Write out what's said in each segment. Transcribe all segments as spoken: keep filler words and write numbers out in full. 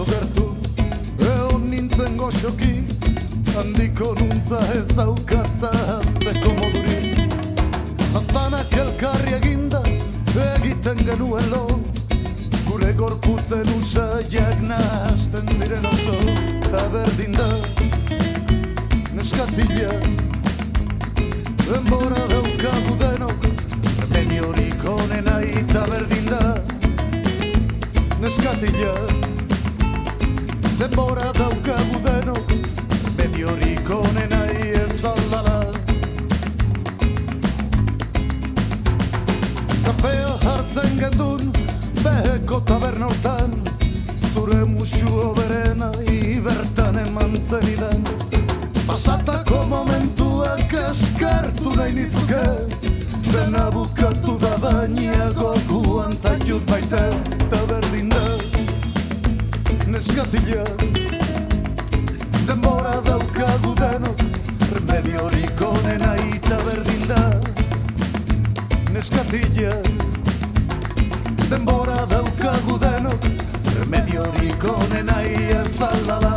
oso gertu, egon nintzen goxoki, handiko nuntza ez daukata azteko modurik. Aztanak elkarri eginda, egiten genuen lo, gure gorputzen usaiak nahasten diren oso, eta berdin da, neskatila, denbora daukagu denok, remediorik onena eta berdin da, neskatila, denbora daukagu denok, remediorik onena ez aldala. Kafea hartzen gendun, beheko taberna hortan, zure musu oberena ibertan eman zenidan. Pasatako momentuak eskertu nahi nizuke, dena bukatu da baina goguan zaitut baita, eta berdin da, neskatila, denbora daukagu denok, remediorik onena eta berdin da, neskatila, denbora daukagu denok, remediorik onena ez aldala.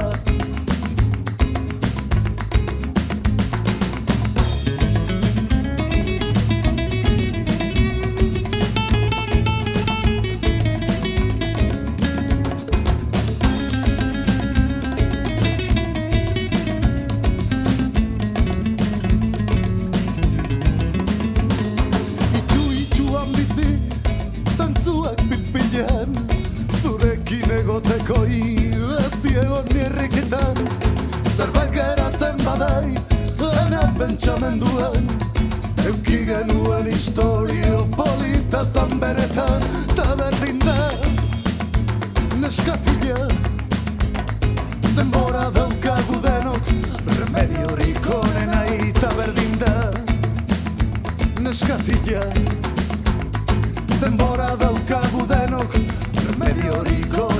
Zurekin egoteko beti egon nierriketan, zerbait geratzen badai, ene pentsamenduan, euki genuen historio polita zan beretan, ta berdin da, neskatila, denbora daukagu denok, remediorik onena eta berdin da, neskatila, denbora daukagu denok, remediorik onena.